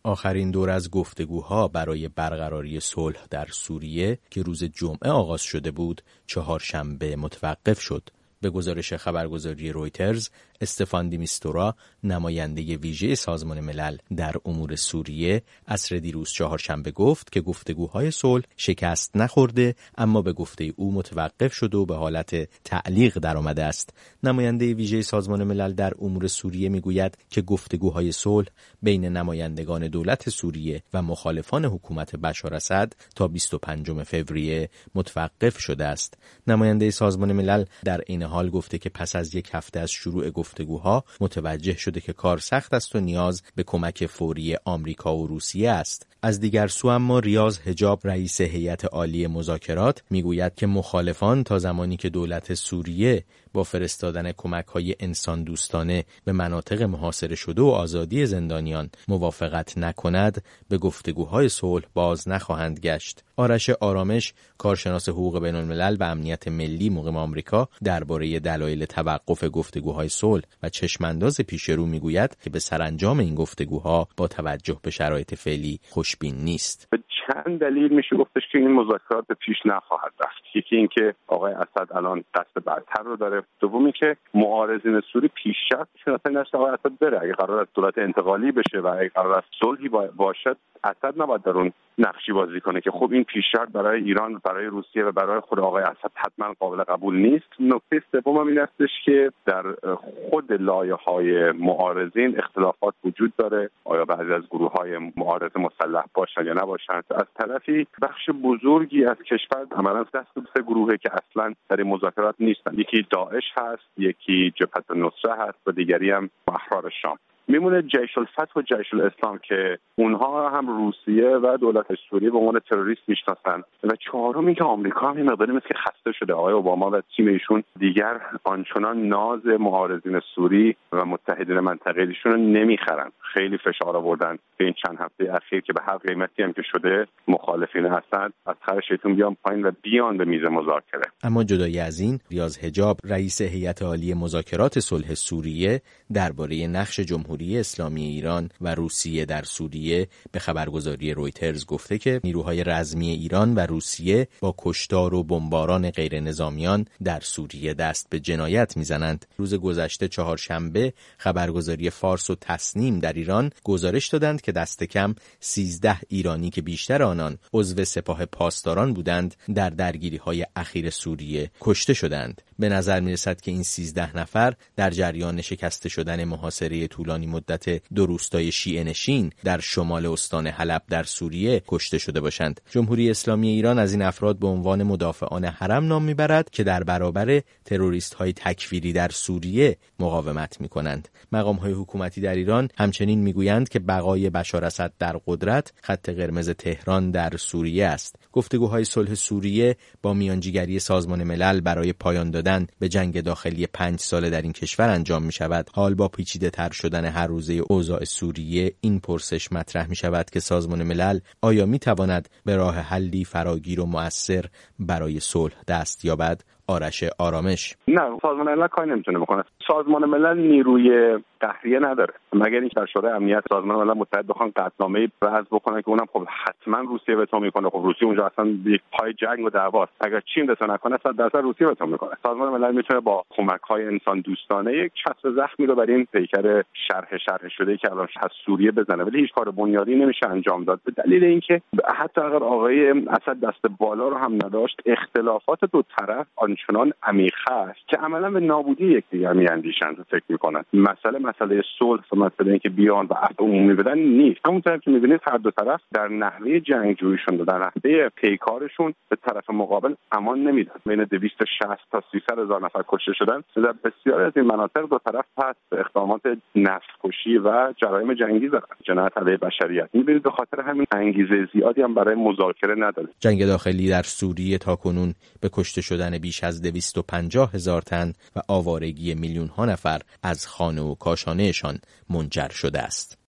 آخرین دور از گفتگوها برای برقراری صلح در سوریه که روز جمعه آغاز شده بود، چهارشنبه متوقف شد. به گزارش خبرگزاری رویترز، استفان دی میستورا، نماینده ویژه سازمان ملل در امور سوریه، عصر دیروز چهارشنبه گفت که گفتگوهای صلح شکست نخورده، اما به گفته او متوقف شده و به حالت تعلیق درآمده است. نماینده ویژه سازمان ملل در امور سوریه میگوید که گفتگوهای صلح بین نمایندگان دولت سوریه و مخالفان حکومت بشار اسد تا 25 فوریه متوقف شده است. نماینده سازمان ملل در این حال گفته که پس از یک هفته از شروع گفتگوها متوجه شده که کار سخت است و نیاز به کمک فوری آمریکا و روسیه است. از دیگر سو اما ریاض حجاب، رئیس هیئت عالی مذاکرات، میگوید که مخالفان تا زمانی که دولت سوریه با فرستادن کمک‌های انسان دوستانه به مناطق محاصره شده و آزادی زندانیان موافقت نکند، به گفتگوهای صلح باز نخواهند گشت. آرش آرامش، کارشناس حقوق بین‌الملل و امنیت ملی مقیم آمریکا، درباره دلایل توقف گفتگوهای صلح و چشمانداز پیش رو میگوید که به سرانجام این گفتگوها با توجه به شرایط فعلی خوشبین نیست. به چند دلیل میشه گفتش که این مذاکرات به پیش نخواهد رفت. یکی این که آقای اسد الان قصد برتر رو داره، دومی که معارضین سوری پیشرفتشون اصلا نشه آقای اسد بره. اگه قرار است دولت انتقالی بشه و اگه قرار است صلحی باشد، اسد نباید در اون نقشی بازی کنه که خب این پیشرفت برای ایران، برای روسیه و برای خود آقای اسد حتما قابل قبول نیست. نکته سوم این استش که در خود لایه‌های معارضین اختلافات وجود داره، آیا بعضی از گروه‌های معارض مسلح باشن یا نباشن. از طرفی بخش بزرگی از کشور عملاً دست به گروهی که اصلا در این مذاکرات نیستن. یکی داعش هست، یکی جبهه النصره هست و دیگری هم احرار شام. میمونه جیش الفتح و جیش الاسلام که اونها هم روسیه و دولت سوریه به عنوان تروریست میشناسن و چهارمی که آمریکا هم مقداری مثل که خسته شده. آقای اوباما و تیم ایشون دیگر آنچنان ناز معارضین سوری و متحدین منطقه‌ایشون رو نمیخرن. خیلی فشار آوردن به این چند هفته اخیر که به هر قیمتی هم که شده مخالفین اسد از خرشتون بیان پایین و بیان به میز مذاکره. اما جدای از این، ریاض حجاب، رئیس هیئت عالی مذاکرات صلح سوریه، درباره نقش جمهوری اسلامی ایران و روسیه در سوریه به خبرگزاری رویترز گفته که نیروهای رزمی ایران و روسیه با کشتار و بمباران غیر نظامیان در سوریه دست به جنایت میزنند. روز گذشته چهارشنبه خبرگزاری فارس و تسنیم در ایران گزارش دادند که دست کم 13 ایرانی که بیشتر آنان عضو سپاه پاسداران بودند در درگیری‌های اخیر سوریه کشته شدند. به نظر می‌رسد که این 13 نفر در جریان شکسته شدن محاصره طولانی مدت دو روستای شیعه نشین در شمال استان حلب در سوریه کشته شده باشند. جمهوری اسلامی ایران از این افراد به عنوان مدافعان حرم نام میبرد که در برابر تروریست‌های تکفیری در سوریه مقاومت می‌کنند. مقام‌های حکومتی در ایران همچنین میگویند که بقای بشار اسد در قدرت خط قرمز تهران در سوریه است. گفتگوهای صلح سوریه با میانجیگری سازمان ملل برای پایان دادن به جنگ داخلی 5 ساله در این کشور انجام می‌شود. حال با پیچیده‌تر شدن هر روزه اوضاع سوریه، این پرسش مطرح می‌شود که سازمان ملل آیا می‌تواند به راه حلی فراگیر و مؤثر برای صلح دست یابد؟ آرش آرامش: نه، سازمان ملل کاری نمیتونه بکنه. سازمان ملل نیروی قهریه نداره، مگر اینکه در شورای امنیت سازمان ملل متحد بخوان قطعنامه‌ای وضع بکنه که اونم خب حتما روسیه وتو میکنه. خب روسیه اونجا اصلا یک پای جنگ و دعواست. اگر چین وتو نکنه 100% روسیه وتو میکنه. سازمان ملل میتونه با کمک‌های انسان دوستانه یک چسب زخمی رو بر این پیکر شرح شده که الان از سوریه بزنه، ولی هیچ کار بنیادی نمیشه انجام داد، به دلیل اینکه حتی اگر آقای اسد دست بالا رو هم نداشت، اختلافات دو طرف آنچنان عمیق است که عملا به نابودی یکدیگر میاندیشند و فکر میکنند. مسئله صلح و مسئله اینکه بیان و عهد عمومی بدن نیست. همونطور که میبینید هر دو طرف در نحوه جنگجوییشون و در نحوه پیکارشون به طرف مقابل امان نمیدن. بین 260 تا 300 هزار نفر کشته شدن. در بسیاری از این مناطق دو طرف پس اقدامات نفس‌کشی و جرایم جنگی دارن، جنایت علیه بشریت. میبینید به خاطر همین انگیزه زیادی هم برای مذاکره نداره. جنگ داخلی در سوریه تاکنون به کشته شدن بیش از 250,000 تن و آوارگی میلیون‌ها نفر از خانه و کاشانه‌شان منجر شده است.